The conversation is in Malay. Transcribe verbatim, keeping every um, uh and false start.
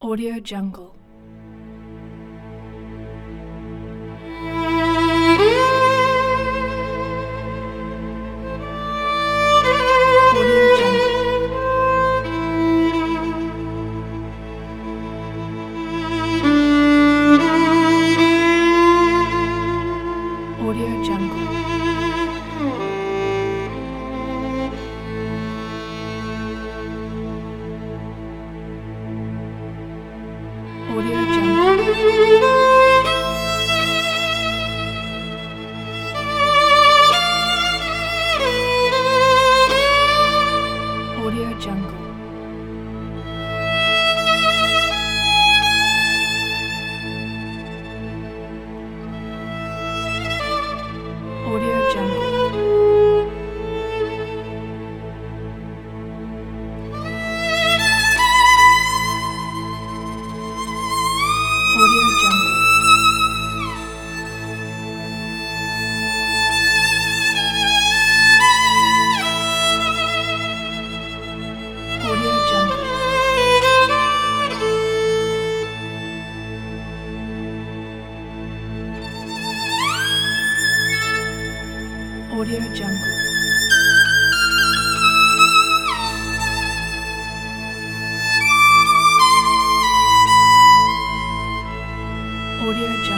Audio Jungle. Audio Jungle. Audio Jungle. Audio Jungle. Audio Jungle. Audio Jungle. Audio Jungle. Audio Jungle. Audio Jungle.